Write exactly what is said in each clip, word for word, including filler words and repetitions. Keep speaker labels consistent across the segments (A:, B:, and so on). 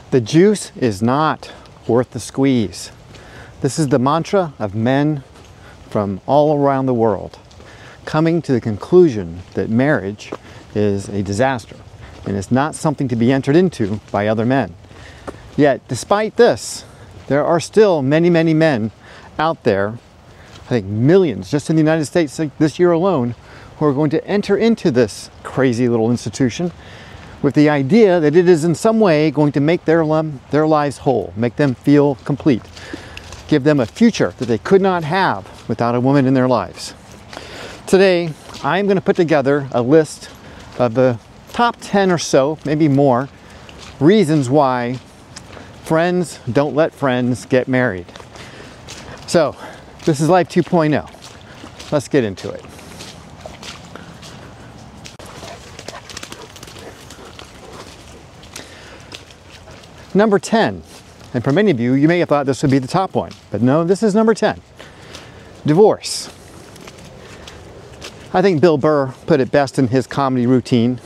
A: The juice is not worth the squeeze. This is the mantra of men from all around the world, coming to the conclusion that marriage is a disaster and it's not something to be entered into by other men. Yet, despite this, there are still many, many men out there, I think millions just in the United States this year alone, who are going to enter into this crazy little institution with the idea that it is in some way going to make their, their lives whole, make them feel complete, give them a future that they could not have without a woman in their lives. Today, I'm going to put together a list of the top ten or so, maybe more, reasons why friends don't let friends get married. So, this is Life two point oh. Let's get into it. Number ten, and for many of you, you may have thought this would be the top one, but no, this is number ten. Divorce. I think Bill Burr put it best in his comedy routine.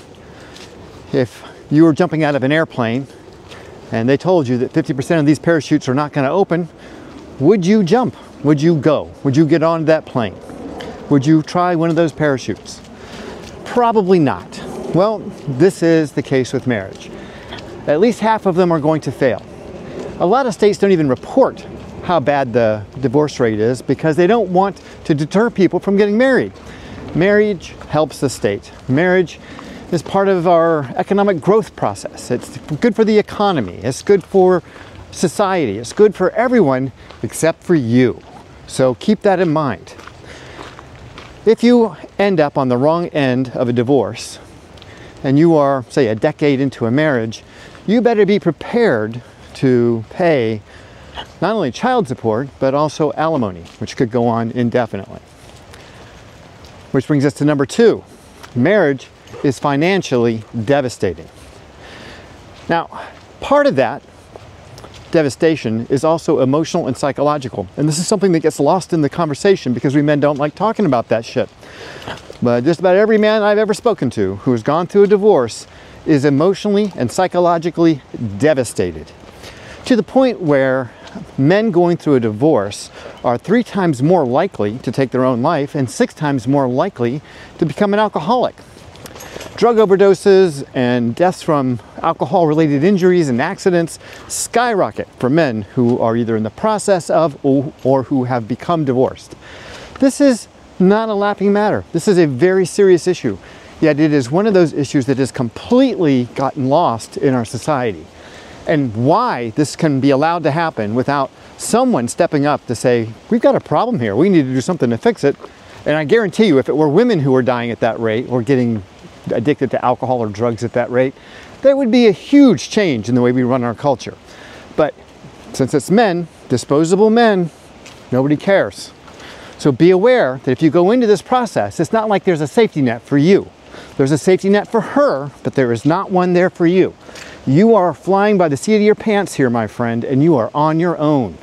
A: If you were jumping out of an airplane and they told you that fifty percent of these parachutes are not going to open, would you jump? Would you go? Would you get on that plane? Would you try one of those parachutes? Probably not. Well, this is the case with marriage. At least half of them are going to fail. A lot of states don't even report how bad the divorce rate is because they don't want to deter people from getting married. Marriage helps the state. Marriage is part of our economic growth process. It's good for the economy. It's good for society. It's good for everyone except for you. So keep that in mind. If you end up on the wrong end of a divorce and you are, say, a decade into a marriage, you better be prepared to pay not only child support, but also alimony, which could go on indefinitely. Which brings us to number two. Marriage is financially devastating. Now, part of that devastation is also emotional and psychological. And this is something that gets lost in the conversation because we men don't like talking about that shit. But just about every man I've ever spoken to who has gone through a divorce is emotionally and psychologically devastated, to the point where men going through a divorce are three times more likely to take their own life and six times more likely to become an alcoholic. Drug overdoses and deaths from alcohol-related injuries and accidents skyrocket for men who are either in the process of or, or who have become divorced. This is not a laughing matter. This is a very serious issue. Yet it is one of those issues that has completely gotten lost in our society. And why this can be allowed to happen without someone stepping up to say, we've got a problem here, we need to do something to fix it. And I guarantee you, if it were women who were dying at that rate or getting addicted to alcohol or drugs at that rate, there would be a huge change in the way we run our culture. But since it's men, disposable men, nobody cares. So be aware that if you go into this process, it's not like there's a safety net for you. There's a safety net for her, but there is not one there for you. You are flying by the seat of your pants here, my friend, and you are on your own.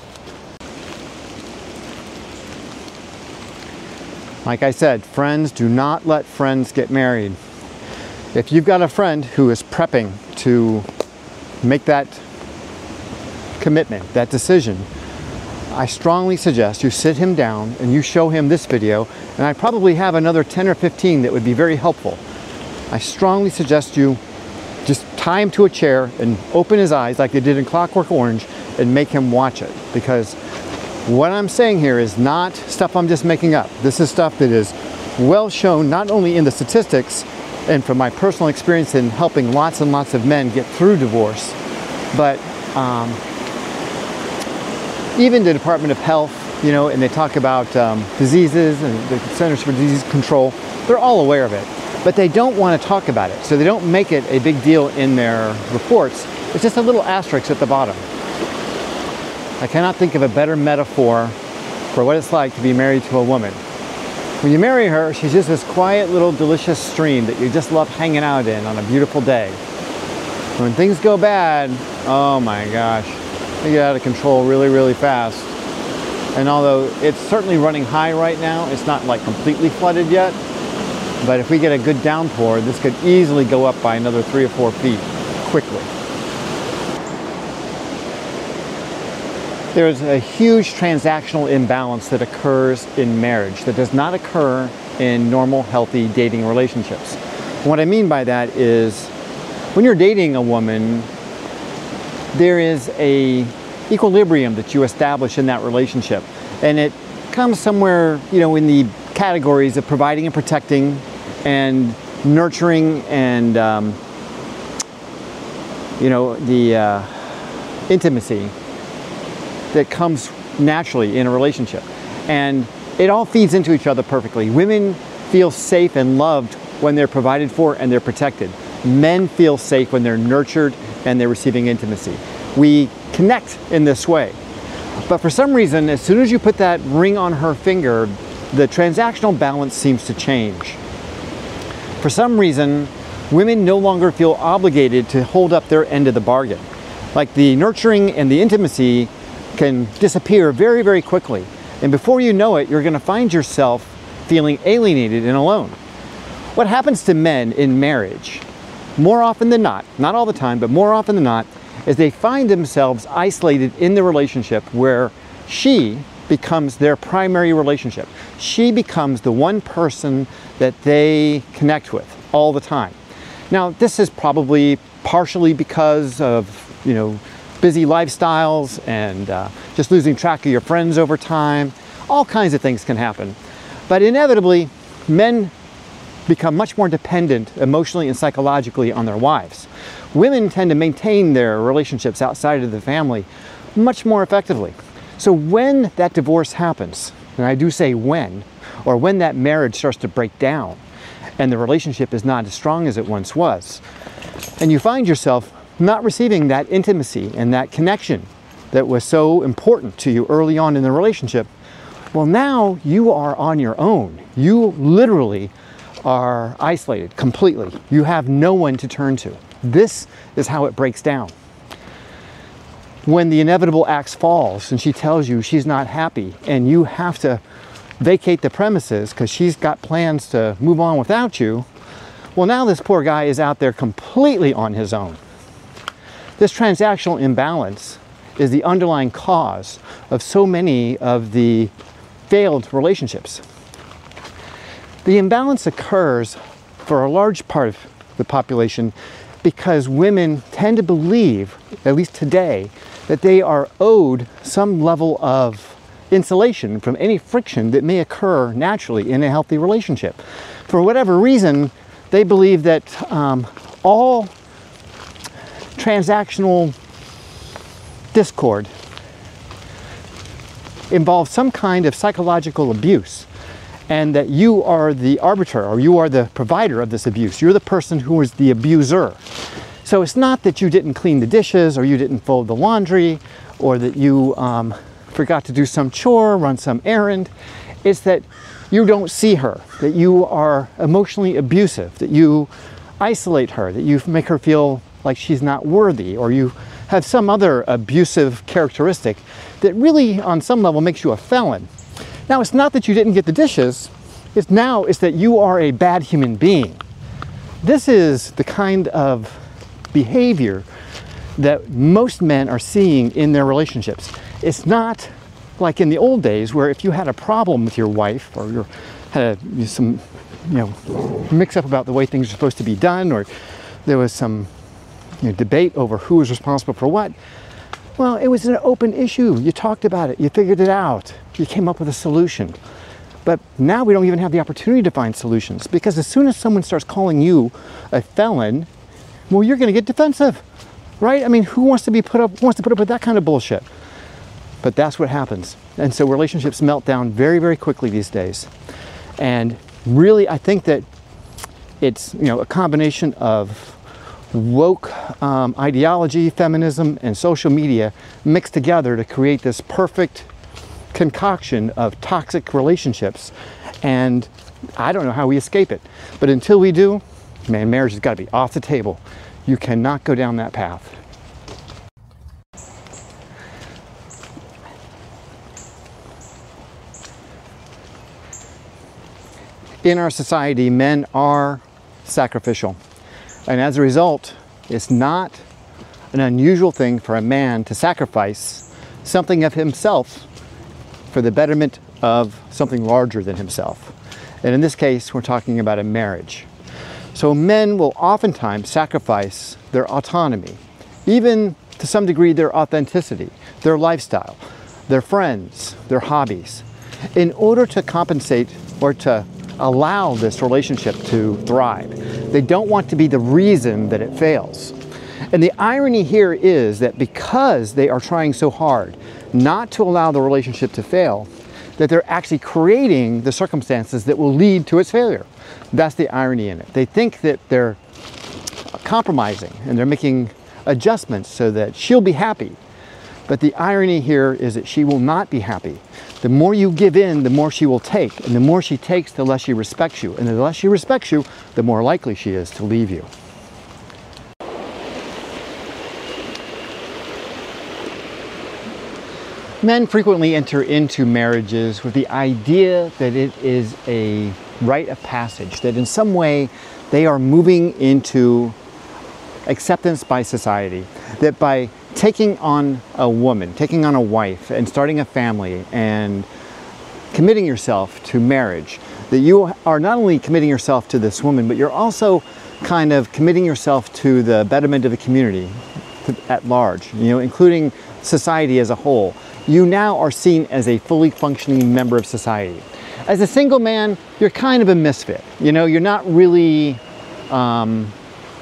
A: Like I said, friends, do not let friends get married. If you've got a friend who is prepping to make that commitment, that decision, I strongly suggest you sit him down and you show him this video, and I probably have another ten or fifteen that would be very helpful. I strongly suggest you just tie him to a chair and open his eyes like they did in Clockwork Orange and make him watch it, because what I'm saying here is not stuff I'm just making up. This is stuff that is well shown not only in the statistics and from my personal experience in helping lots and lots of men get through divorce, but um, even the Department of Health, you know, and they talk about um, diseases and the Centers for Disease Control, they're all aware of it, but they don't want to talk about it. So they don't make it a big deal in their reports. It's just a little asterisk at the bottom. I cannot think of a better metaphor for what it's like to be married to a woman. When you marry her, she's just this quiet little delicious stream that you just love hanging out in on a beautiful day. When things go bad, oh my gosh, they get out of control really, really fast. And although it's certainly running high right now, it's not like completely flooded yet. But if we get a good downpour, this could easily go up by another three or four feet quickly. there's a huge transactional imbalance that occurs in marriage that does not occur in normal, healthy dating relationships. What I mean by that is, when you're dating a woman, there is a equilibrium that you establish in that relationship, and it comes somewhere, you know, in the categories of providing and protecting and nurturing and um, you know, the uh, intimacy that comes naturally in a relationship. And it all feeds into each other perfectly. Women feel safe and loved when they're provided for and they're protected. Men feel safe when they're nurtured and they're receiving intimacy. We connect in this way. But for some reason, as soon as you put that ring on her finger, the transactional balance seems to change. For some reason, women no longer feel obligated to hold up their end of the bargain. Like, the nurturing and the intimacy can disappear very, very quickly. And before you know it, you're going to find yourself feeling alienated and alone. What happens to men in marriage, more often than not, not all the time, but more often than not, is they find themselves isolated in the relationship where she becomes their primary relationship. She becomes the one person that they connect with all the time. Now, this is probably partially because of, you know, busy lifestyles and uh, just losing track of your friends over time. All kinds of things can happen. But inevitably, men become much more dependent emotionally and psychologically on their wives. Women tend to maintain their relationships outside of the family much more effectively. So when that divorce happens, and I do say when, or when that marriage starts to break down and the relationship is not as strong as it once was, and you find yourself not receiving that intimacy and that connection that was so important to you early on in the relationship, well, now you are on your own. You literally are isolated completely. You have no one to turn to. This is how it breaks down. When the inevitable axe falls and she tells you she's not happy and you have to vacate the premises because she's got plans to move on without you, well, now this poor guy is out there completely on his own. This transactional imbalance is the underlying cause of so many of the failed relationships. The imbalance occurs for a large part of the population because women tend to believe, at least today, that they are owed some level of insulation from any friction that may occur naturally in a healthy relationship. For whatever reason, they believe that um, all transactional discord involves some kind of psychological abuse, and that you are the arbiter, or you are the provider of this abuse. You're the person who is the abuser. So it's not that you didn't clean the dishes, or you didn't fold the laundry, or that you um, forgot to do some chore, run some errand. It's that you don't see her, that you are emotionally abusive, that you isolate her, that you make her feel like she's not worthy, or you have some other abusive characteristic that really on some level makes you a felon. Now, it's not that you didn't get the dishes, it's now it's that you are a bad human being. This is the kind of behavior that most men are seeing in their relationships. It's not like in the old days where if you had a problem with your wife, or you had a, some you know, mix up about the way things are supposed to be done, or there was some you know, debate over who was responsible for what, well, it was an open issue. You talked about it, you figured it out, you came up with a solution. But now we don't even have the opportunity to find solutions, because as soon as someone starts calling you a felon, well, you're going to get defensive, right? I mean, who wants to be put up wants to put up with that kind of bullshit? But that's what happens. And so relationships melt down very, very quickly these days. And really, I think that it's, you know, a combination of woke um, ideology, feminism, and social media mixed together to create this perfect concoction of toxic relationships. And I don't know how we escape it. But until we do, man, marriage has got to be off the table. You cannot go down that path. In our society, men are sacrificial. And as a result, it's not an unusual thing for a man to sacrifice something of himself for the betterment of something larger than himself. And in this case, we're talking about a marriage. So men will oftentimes sacrifice their autonomy, even to some degree their authenticity, their lifestyle, their friends, their hobbies, in order to compensate or to allow this relationship to thrive. They don't want to be the reason that it fails. And the irony here is that because they are trying so hard not to allow the relationship to fail, that they're actually creating the circumstances that will lead to its failure. That's the irony in it. They think that they're compromising and they're making adjustments so that she'll be happy. But the irony here is that she will not be happy. The more you give in, the more she will take. And the more she takes, the less she respects you. And the less she respects you, the more likely she is to leave you. Men frequently enter into marriages with the idea that it is a rite of passage, that in some way they are moving into acceptance by society, that by taking on a woman, taking on a wife and starting a family and committing yourself to marriage, that you are not only committing yourself to this woman, but you're also kind of committing yourself to the betterment of the community at large, you know, including society as a whole. You now are seen as a fully functioning member of society. As a single man, you're kind of a misfit. You know, you're not really um,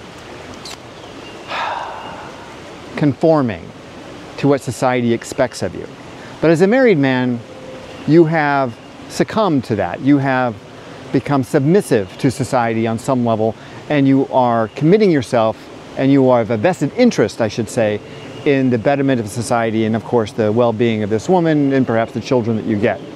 A: conforming to what society expects of you. But as a married man, you have succumbed to that. You have become submissive to society on some level, and you are committing yourself, and you are of a vested interest, I should say, in the betterment of society and, of course, the well-being of this woman and perhaps the children that you get.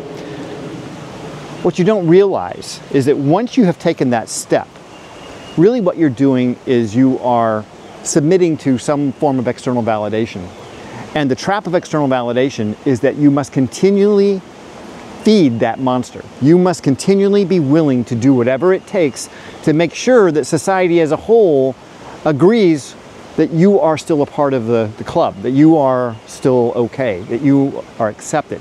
A: What you don't realize is that once you have taken that step, really what you're doing is you are submitting to some form of external validation. And the trap of external validation is that you must continually feed that monster. You must continually be willing to do whatever it takes to make sure that society as a whole agrees that you are still a part of the, the club, that you are still okay, that you are accepted.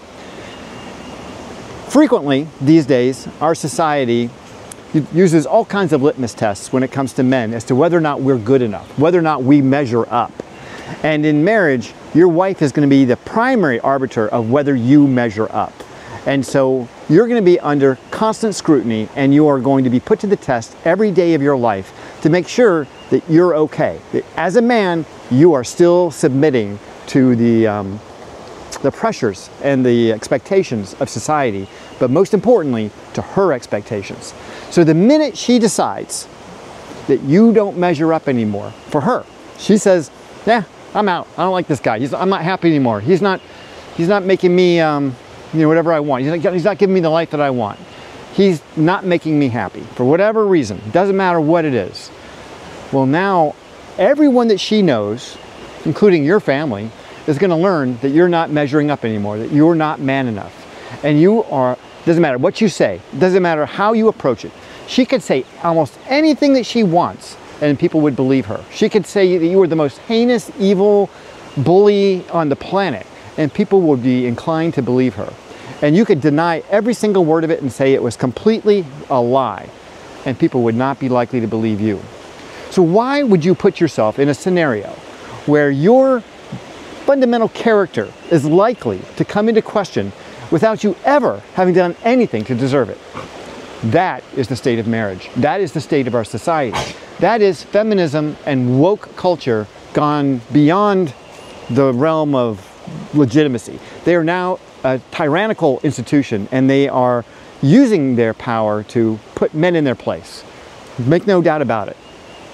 A: Frequently, these days, our society uses all kinds of litmus tests when it comes to men as to whether or not we're good enough, whether or not we measure up. And in marriage, your wife is going to be the primary arbiter of whether you measure up. And so you're going to be under constant scrutiny, and you are going to be put to the test every day of your life to make sure that you're okay. That as a man, you are still submitting to the, um, the pressures and the expectations of society, but most importantly, to her expectations. So the minute she decides that you don't measure up anymore for her, she says, yeah, I'm out. I don't like this guy. He's, I'm not happy anymore. He's not, he's not making me, um, you know, whatever I want. He's not, he's not giving me the life that I want. He's not making me happy for whatever reason. It doesn't matter what it is. Well, now everyone that she knows, including your family, is going to learn that you're not measuring up anymore, that you're not man enough. And you are, doesn't matter what you say, doesn't matter how you approach it. She could say almost anything that she wants and people would believe her. She could say that you were the most heinous, evil bully on the planet, and people would be inclined to believe her. And you could deny every single word of it and say it was completely a lie, and people would not be likely to believe you. So why would you put yourself in a scenario where your fundamental character is likely to come into question without you ever having done anything to deserve it? That is the state of marriage. That is the state of our society. That is feminism and woke culture gone beyond the realm of legitimacy. They are now a tyrannical institution, and they are using their power to put men in their place. Make no doubt about it.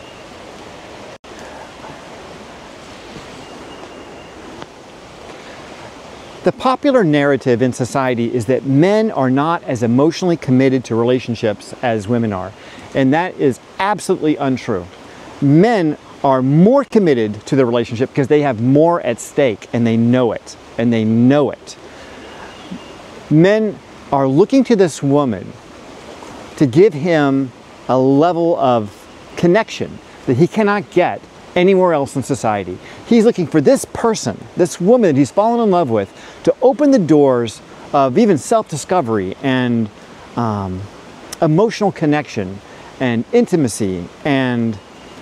A: The popular narrative in society is that men are not as emotionally committed to relationships as women are, and that is absolutely untrue. Men are more committed to the relationship because they have more at stake, and they know it, and they know it. Men are looking to this woman to give him a level of connection that he cannot get anywhere else in society. He's looking for this person, this woman that he's fallen in love with, to open the doors of even self-discovery and um, emotional connection and intimacy and,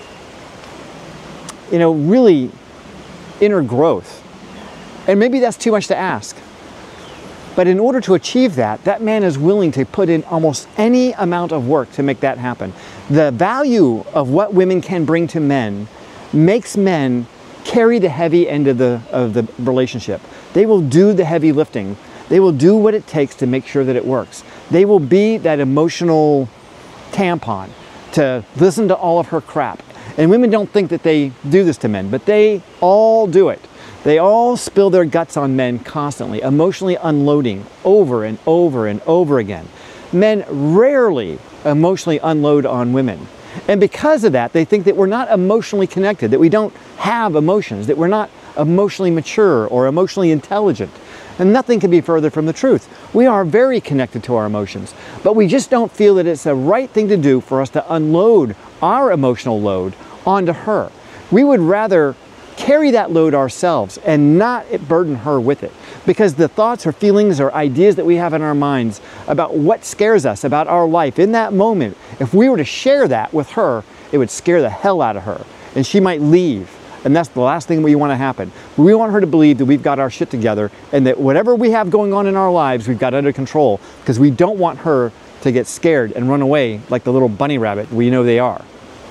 A: you know, really inner growth. And maybe that's too much to ask. But in order to achieve that, that man is willing to put in almost any amount of work to make that happen. The value of what women can bring to men makes men carry the heavy end of the, of the relationship. They will do the heavy lifting. They will do what it takes to make sure that it works. They will be that emotional tampon to listen to all of her crap. And women don't think that they do this to men, but they all do it. They all spill their guts on men constantly, emotionally unloading over and over and over again. Men rarely emotionally unload on women. And because of that, they think that we're not emotionally connected, that we don't have emotions, that we're not emotionally mature or emotionally intelligent. And nothing can be further from the truth. We are very connected to our emotions, but we just don't feel that it's the right thing to do for us to unload our emotional load onto her. We would rather carry that load ourselves and not burden her with it, because the thoughts or feelings or ideas that we have in our minds about what scares us about our life in that moment, if we were to share that with her, it would scare the hell out of her and she might leave. And that's the last thing we want to happen. We want her to believe that we've got our shit together and that whatever we have going on in our lives, we've got under control, because we don't want her to get scared and run away like the little bunny rabbit we know they are.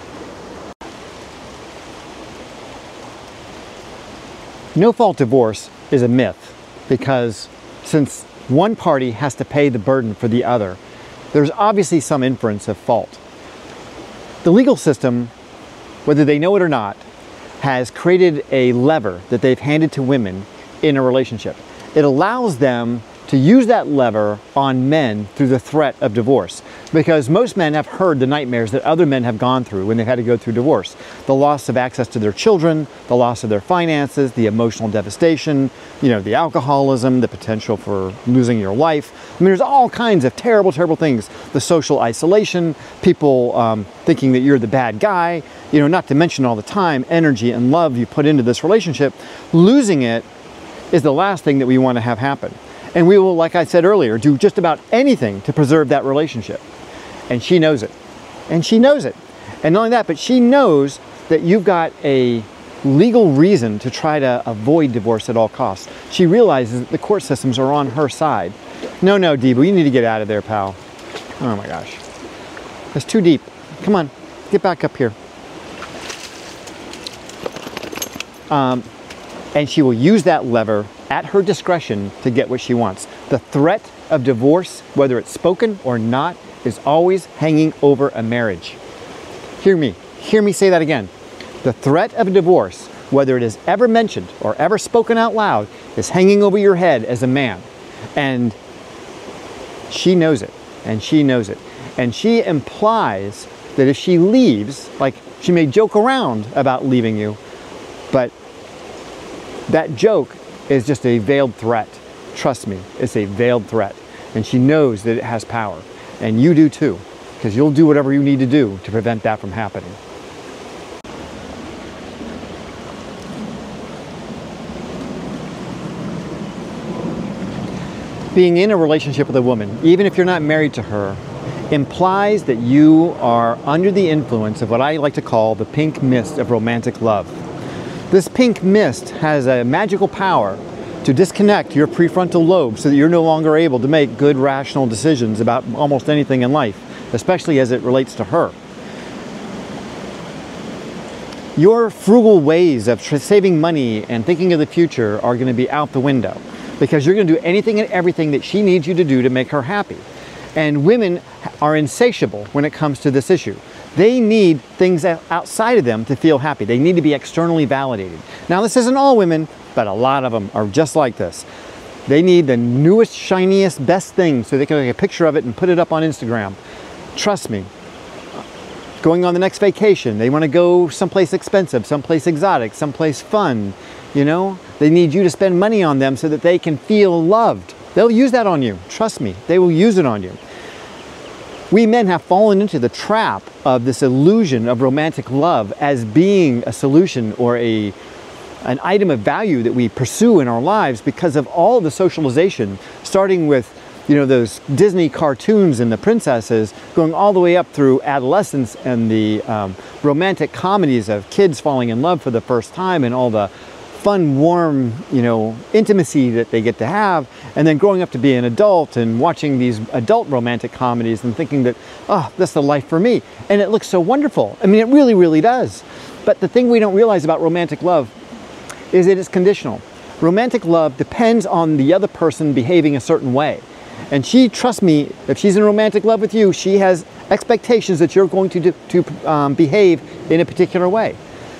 A: No-fault divorce is a myth, because since one party has to pay the burden for the other, there's obviously some inference of fault. The legal system, whether they know it or not, has created a lever that they've handed to women in a relationship. It allows them to use that lever on men through the threat of divorce, because most men have heard the nightmares that other men have gone through when they've had to go through divorce. The loss of access to their children, the loss of their finances, the emotional devastation, you know, the alcoholism, the potential for losing your life. I mean, there's all kinds of terrible, terrible things. The social isolation, people um, thinking that you're the bad guy, you know, not to mention all the time, energy and love you put into this relationship. Losing it is the last thing that we want to have happen. And we will, like I said earlier, do just about anything to preserve that relationship. And she knows it. And she knows it. And not only that, but she knows that you've got a legal reason to try to avoid divorce at all costs. She realizes that the court systems are on her side. No, no, Deebu, you need to get out of there, pal. Oh my gosh. It's too deep. Come on, get back up here. Um, and she will use that lever at her discretion to get what she wants. The threat of divorce, whether it's spoken or not, is always hanging over a marriage. Hear me, hear me say that again. The threat of divorce, whether it is ever mentioned or ever spoken out loud, is hanging over your head as a man. And she knows it, and she knows it. And she implies that if she leaves, like she may joke around about leaving you, but that joke is just a veiled threat. Trust me, it's a veiled threat. And she knows that it has power. And you do too, because you'll do whatever you need to do to prevent that from happening. Being in a relationship with a woman, even if you're not married to her, implies that you are under the influence of what I like to call the pink mist of romantic love. This pink mist has a magical power to disconnect your prefrontal lobe so that you're no longer able to make good, rational decisions about almost anything in life, especially as it relates to her. Your frugal ways of saving money and thinking of the future are going to be out the window, because you're going to do anything and everything that she needs you to do to make her happy. And women are insatiable when it comes to this issue. They need things outside of them to feel happy. They need to be externally validated. Now, this isn't all women, but a lot of them are just like this. They need the newest, shiniest, best thing so they can take a picture of it and put it up on Instagram. Trust me. Going on the next vacation, they want to go someplace expensive, someplace exotic, someplace fun. You know, they need you to spend money on them so that they can feel loved. They'll use that on you. Trust me, they will use it on you. We men have fallen into the trap of this illusion of romantic love as being a solution or a an item of value that we pursue in our lives because of all the socialization, starting with, you know, those Disney cartoons and the princesses, going all the way up through adolescence and the um, romantic comedies of kids falling in love for the first time and all the fun, warm, you know, intimacy that they get to have, and then growing up to be an adult and watching these adult romantic comedies and thinking that, oh, that's the life for me. And it looks so wonderful. I mean, it really, really does. But the thing we don't realize about romantic love is that it's conditional. Romantic love depends on the other person behaving a certain way. And she, trust me, if she's in romantic love with you, she has expectations that you're going to, do, to um, behave in a particular way.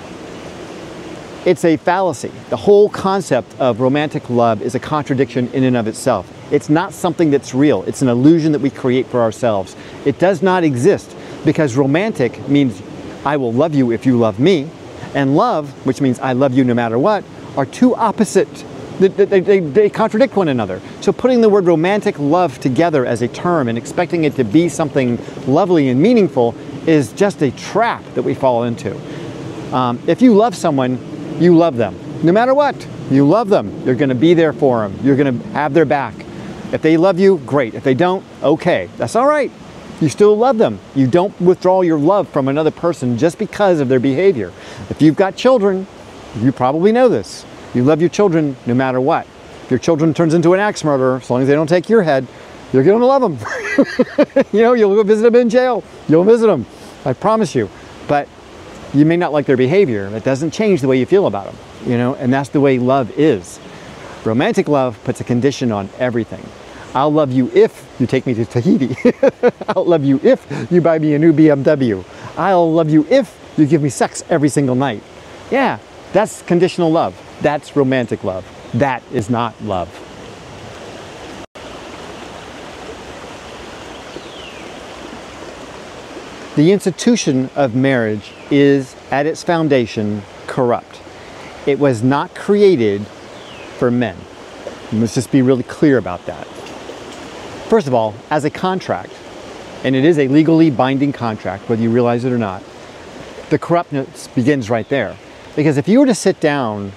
A: It's a fallacy. The whole concept of romantic love is a contradiction in and of itself. It's not something that's real. It's an illusion that we create for ourselves. It does not exist because romantic means I will love you if you love me, and love, which means I love you no matter what, are two opposite. They, they, they, they contradict one another. So putting the word romantic love together as a term and expecting it to be something lovely and meaningful is just a trap that we fall into. Um, if you love someone, you love them. No matter what, you love them. You're going to be there for them. You're going to have their back. If they love you, great. If they don't, okay. That's all right. You still love them. You don't withdraw your love from another person just because of their behavior. If you've got children, you probably know this. You love your children no matter what. If your children turns into an axe murderer, as long as they don't take your head, you're going to love them. You know, you'll go visit them in jail. You'll visit them. I promise you. But you may not like their behavior. That doesn't change the way you feel about them. You know, and that's the way love is. Romantic love puts a condition on everything. I'll love you if you take me to Tahiti. I'll love you if you buy me a new B M W. I'll love you if you give me sex every single night. Yeah, that's conditional love. That's romantic love. That is not love. The institution of marriage is, at its foundation, corrupt. It was not created for men. Let's just be really clear about that. First of all, as a contract, and it is a legally binding contract, whether you realize it or not, the corruptness begins right there. Because if you were to sit down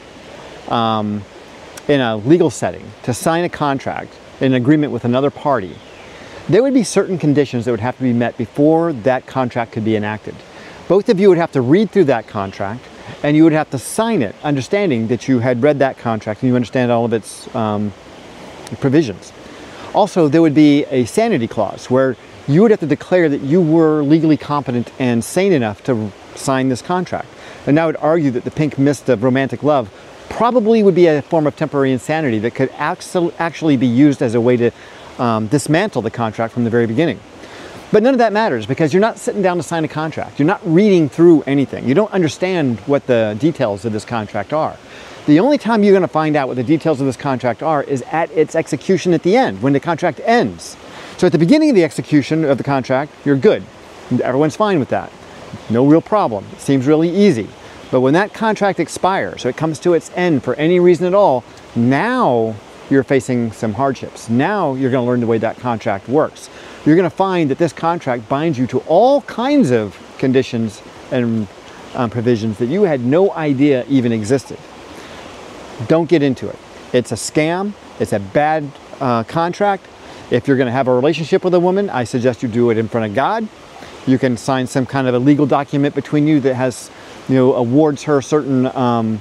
A: um, in a legal setting to sign a contract, an agreement with another party, there would be certain conditions that would have to be met before that contract could be enacted. Both of you would have to read through that contract, and you would have to sign it, understanding that you had read that contract and you understand all of its um, provisions. Also, there would be a sanity clause where you would have to declare that you were legally competent and sane enough to sign this contract. And I would argue that the pink mist of romantic love probably would be a form of temporary insanity that could actually be used as a way to um, dismantle the contract from the very beginning. But none of that matters because you're not sitting down to sign a contract. You're not reading through anything. You don't understand what the details of this contract are. The only time you're going to find out what the details of this contract are is at its execution at the end, when the contract ends. So at the beginning of the execution of the contract, you're good. Everyone's fine with that. No real problem. It seems really easy. But when that contract expires, so it comes to its end for any reason at all, now you're facing some hardships. Now you're going to learn the way that contract works. You're going to find that this contract binds you to all kinds of conditions and um, provisions that you had no idea even existed. Don't get into it. It's a scam. It's a bad uh, contract. If you're going to have a relationship with a woman, I suggest you do it in front of God. You can sign some kind of a legal document between you that has, you know, awards her certain um,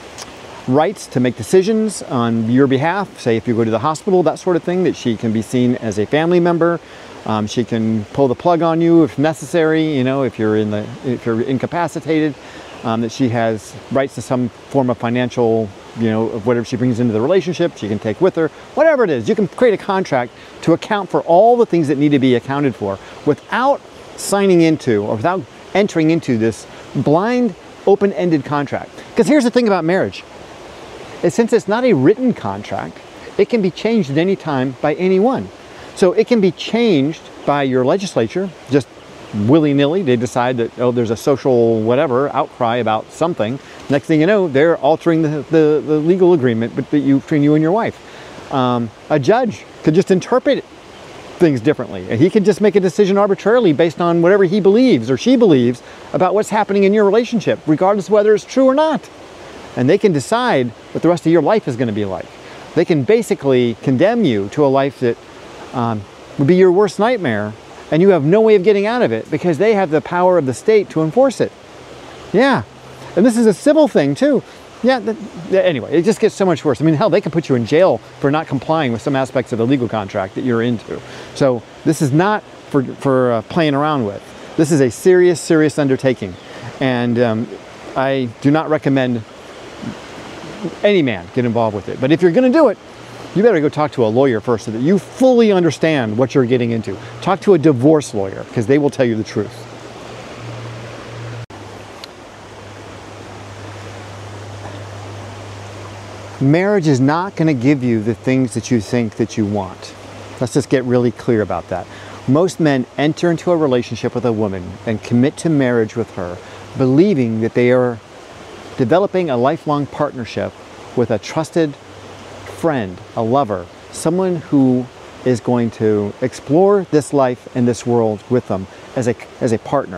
A: rights to make decisions on your behalf. Say if you go to the hospital, that sort of thing, that she can be seen as a family member. Um, she can pull the plug on you if necessary. You know, if you're in the if you're incapacitated, um, that she has rights to some form of financial, you know, of whatever she brings into the relationship, she can take with her. Whatever it is, you can create a contract to account for all the things that need to be accounted for without signing into or without entering into this blind, open-ended contract. Because here's the thing about marriage. Is since it's not a written contract, it can be changed at any time by anyone. So it can be changed by your legislature, just willy-nilly. They decide that, oh, there's a social whatever outcry about something. Next thing you know, they're altering the, the, the legal agreement between you, between you and your wife. Um, a judge could just interpret things differently. And he can just make a decision arbitrarily based on whatever he believes or she believes about what's happening in your relationship, regardless of whether it's true or not. And they can decide what the rest of your life is going to be like. They can basically condemn you to a life that um, would be your worst nightmare, and you have no way of getting out of it because they have the power of the state to enforce it. Yeah. And this is a civil thing too. Yeah, that, anyway, it just gets so much worse. I mean, hell, they can put you in jail for not complying with some aspects of the legal contract that you're into. So this is not for, for uh, playing around with. This is a serious, serious undertaking. And um, I do not recommend any man get involved with it. But if you're going to do it, you better go talk to a lawyer first so that you fully understand what you're getting into. Talk to a divorce lawyer because they will tell you the truth. Marriage is not going to give you the things that you think that you want. Let's just get really clear about that. Most men enter into a relationship with a woman and commit to marriage with her, believing that they are developing a lifelong partnership with a trusted friend, a lover, someone who is going to explore this life and this world with them as a, as a partner.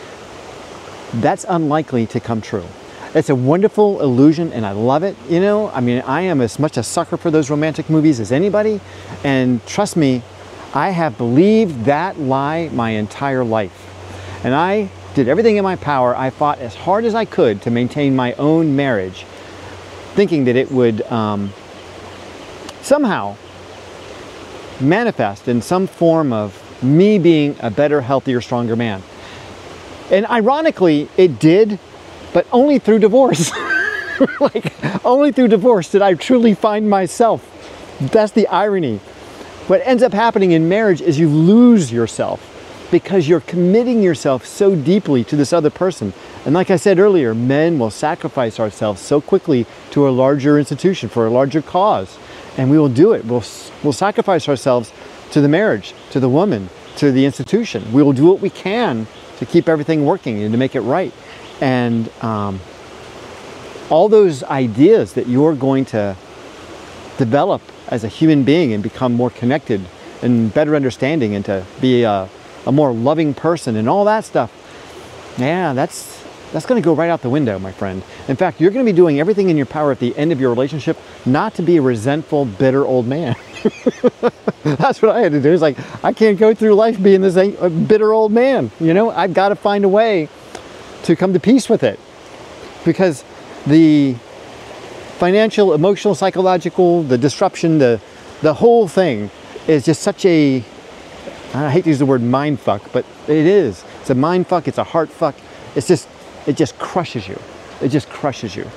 A: That's unlikely to come true. It's a wonderful illusion and I love it, you know? I mean, I am as much a sucker for those romantic movies as anybody. And trust me, I have believed that lie my entire life. And I did everything in my power. I fought as hard as I could to maintain my own marriage, thinking that it would um, somehow manifest in some form of me being a better, healthier, stronger man. And ironically, it did. But only through divorce. Like, only through divorce did I truly find myself. That's the irony. What ends up happening in marriage is you lose yourself because you're committing yourself so deeply to this other person. And like I said earlier, men will sacrifice ourselves so quickly to a larger institution, for a larger cause. And we will do it. We'll, we'll sacrifice ourselves to the marriage, to the woman, to the institution. We will do what we can to keep everything working and to make it right. And um, all those ideas that you're going to develop as a human being and become more connected and better understanding and to be a, a more loving person and all that stuff, yeah, that's, that's going to go right out the window, my friend. In fact, you're going to be doing everything in your power at the end of your relationship not to be a resentful, bitter old man. That's what I had to do. It's like, I can't go through life being this bitter old man. You know, I've got to find a way to come to peace with it, because the financial, emotional, psychological, the disruption, the the whole thing is just such a, I hate to use the word mind fuck, but it is. It's a mind fuck, it's a heart fuck. It's just, it just crushes you. It just crushes you.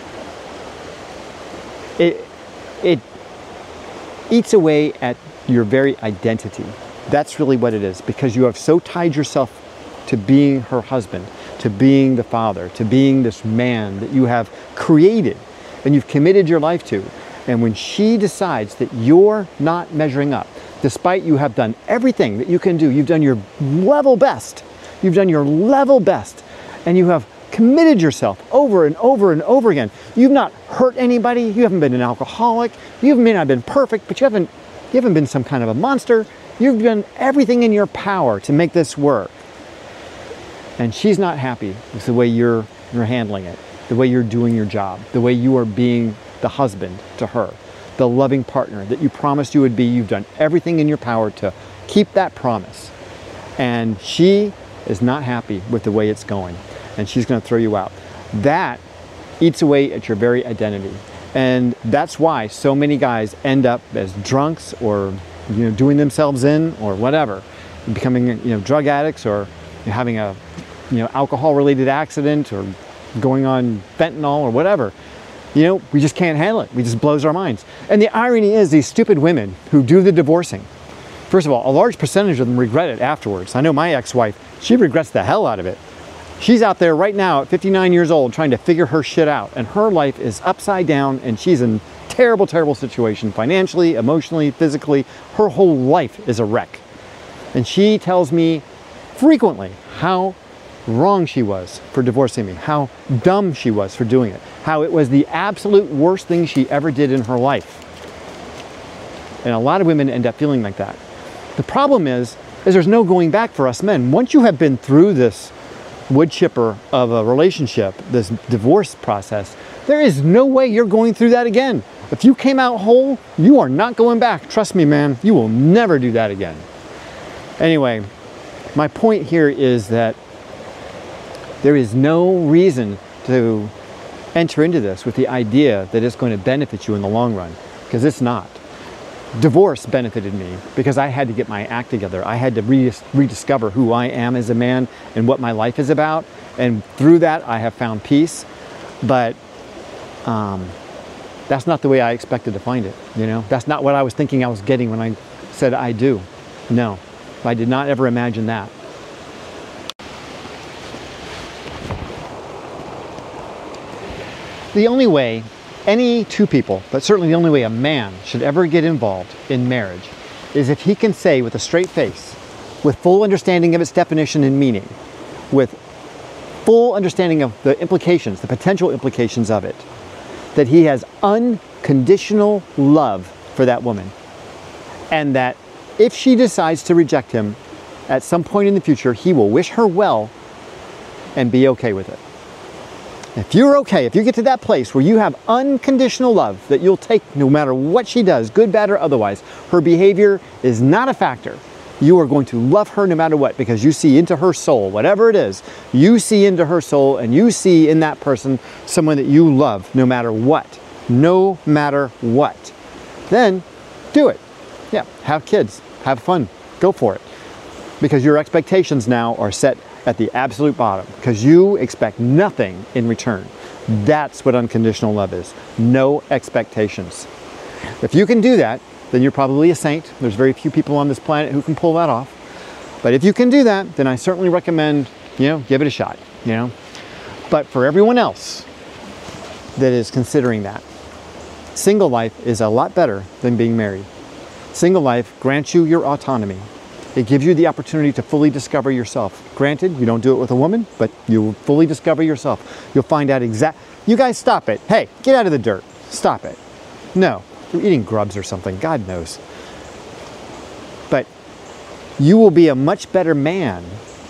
A: It, it eats away at your very identity. That's really what it is, because you have so tied yourself to being her husband, to being the father, to being this man that you have created and you've committed your life to. And when she decides that you're not measuring up, despite you have done everything that you can do, you've done your level best, you've done your level best, and you have committed yourself over and over and over again. You've not hurt anybody, you haven't been an alcoholic, you may not have been perfect, but you haven't, you haven't been some kind of a monster. You've done everything in your power to make this work. And she's not happy with the way you're, you're handling it, the way you're doing your job, the way you are being the husband to her, the loving partner that you promised you would be. You've done everything in your power to keep that promise. And she is not happy with the way it's going. And she's going to throw you out. That eats away at your very identity. And that's why so many guys end up as drunks or, you know, doing themselves in or whatever, becoming, you know, drug addicts or having a, you know, alcohol-related accident or going on fentanyl or whatever. You know, we just can't handle it. We just blows our minds. And the irony is these stupid women who do the divorcing, first of all, a large percentage of them regret it afterwards. I know my ex-wife, she regrets the hell out of it. She's out there right now at fifty-nine years old trying to figure her shit out, and her life is upside down and she's in terrible, terrible situation financially, emotionally, physically. Her whole life is a wreck. And she tells me frequently how wrong she was for divorcing me, how dumb she was for doing it, how it was the absolute worst thing she ever did in her life. And a lot of women end up feeling like that The problem is, is there's no going back for us men. Once you have been through this wood chipper of a relationship, this divorce process, there is no way you're going through that again. If you came out whole, you are not going back. Trust me, man, you will never do that again. Anyway, my point here is that there is no reason to enter into this with the idea that it's going to benefit you in the long run, because it's not. Divorce benefited me because I had to get my act together. I had to re rediscover who I am as a man and what my life is about. And through that, I have found peace. But um, that's not the way I expected to find it. You know, that's not what I was thinking I was getting when I said I do. No, I did not ever imagine that. The only way any two people, but certainly the only way a man should ever get involved in marriage, is if he can say with a straight face, with full understanding of its definition and meaning, with full understanding of the implications, the potential implications of it, that he has unconditional love for that woman, and that if she decides to reject him at some point in the future, he will wish her well and be okay with it. If you're okay, if you get to that place where you have unconditional love that you'll take no matter what she does, good, bad, or otherwise, her behavior is not a factor. You are going to love her no matter what, because you see into her soul, whatever it is, you see into her soul, and you see in that person someone that you love no matter what, no matter what. Then do it. Yeah, have kids, have fun, go for it. Because your expectations now are set at the absolute bottom, because you expect nothing in return. That's what unconditional love is. No expectations. If you can do that, then you're probably a saint. There's very few people on this planet who can pull that off. But if you can do that, then I certainly recommend, you know, give it a shot, you know. But for everyone else that is considering that, single life is a lot better than being married. Single life grants you your autonomy. It gives you the opportunity to fully discover yourself. Granted, you don't do it with a woman, but you will fully discover yourself. You'll find out exact. You guys stop it. Hey, get out of the dirt. Stop it. No, you're eating grubs or something. God knows. But you will be a much better man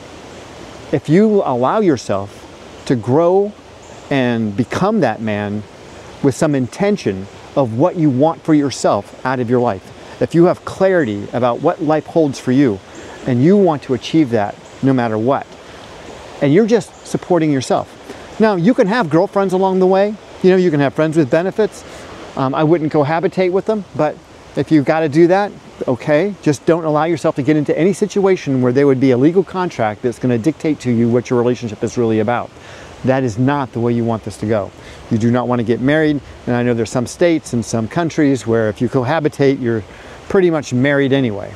A: if you allow yourself to grow and become that man with some intention of what you want for yourself out of your life. If you have clarity about what life holds for you and you want to achieve that no matter what, and you're just supporting yourself. Now, you can have girlfriends along the way. You know, you can have friends with benefits. Um, I wouldn't cohabitate with them, but if you've got to do that, okay. Just don't allow yourself to get into any situation where there would be a legal contract that's going to dictate to you what your relationship is really about. That is not the way you want this to go. You do not want to get married, and I know there's some states and some countries where if you cohabitate, you're pretty much married anyway.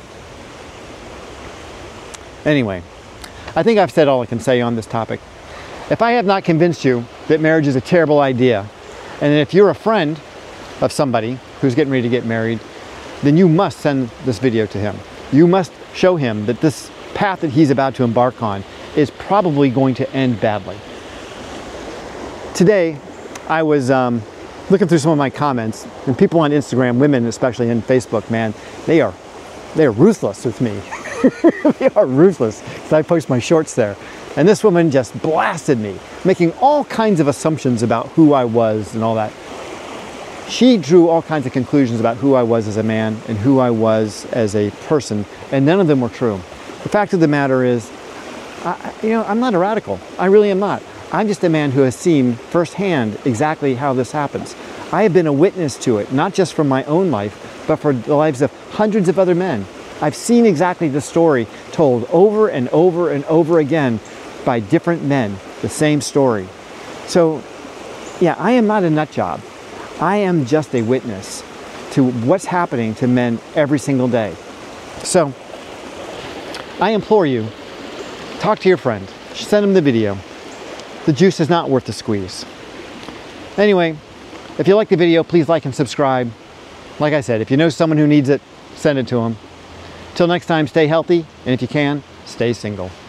A: Anyway, I think I've said all I can say on this topic. If I have not convinced you that marriage is a terrible idea, and if you're a friend of somebody who's getting ready to get married, then you must send this video to him. You must show him that this path that he's about to embark on is probably going to end badly. Today, I was um, looking through some of my comments, and people on Instagram, women especially, and Facebook, man, they are, they are ruthless with me. They are ruthless, because I post my shorts there. And this woman just blasted me, making all kinds of assumptions about who I was and all that. She drew all kinds of conclusions about who I was as a man and who I was as a person, and none of them were true. The fact of the matter is, I, you know, I'm not a radical. I really am not. I'm just a man who has seen firsthand exactly how this happens. I have been a witness to it, not just from my own life, but for the lives of hundreds of other men. I've seen exactly the story told over and over and over again by different men, the same story. So, yeah, I am not a nut job. I am just a witness to what's happening to men every single day. So, I implore you, talk to your friend, send him the video. The juice is not worth the squeeze. Anyway, if you like the video, please like and subscribe. Like I said, if you know someone who needs it, send it to them. Till next time, stay healthy, and if you can, stay single.